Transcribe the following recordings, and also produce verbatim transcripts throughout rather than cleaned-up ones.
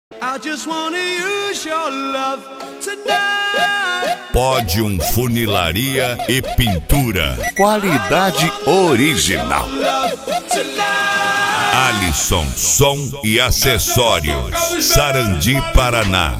I just wanna use your love tonight. Pódium Funilaria e Pintura. Qualidade original. Alisson Som e Acessórios. Sarandi, Paraná.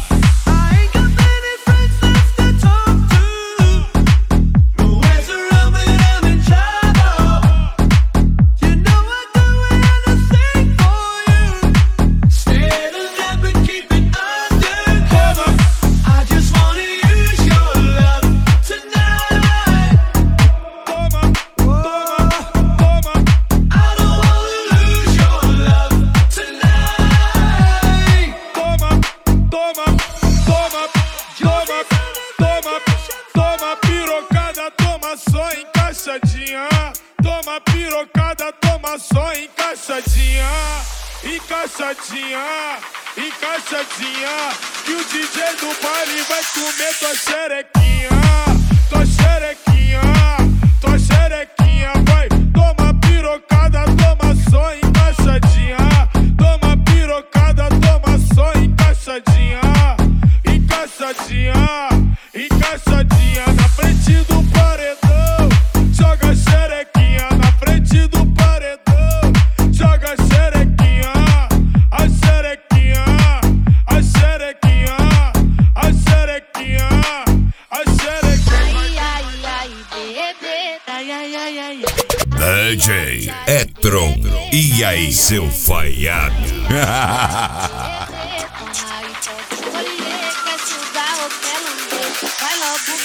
Toma pirocada, toma só encaixadinha, encaixadinha, encaixadinha. Que o D J do baile vai comer tua xerequinha, tua xerequinha, tua xerequinha. Vai, toma pirocada, toma só encaixadinha. Toma pirocada, toma só encaixadinha, encaixadinha, encaixadinha. Na frente do paredão, joga xerequinha. Na frente do paredão, joga xerequinha. A xerequinha, a xerequinha, a xerequinha, a xerequinha. Ai, ai, ai, bebê, ai, ai, ai, ai. D J Etron. E aí, seu falhado? Vai logo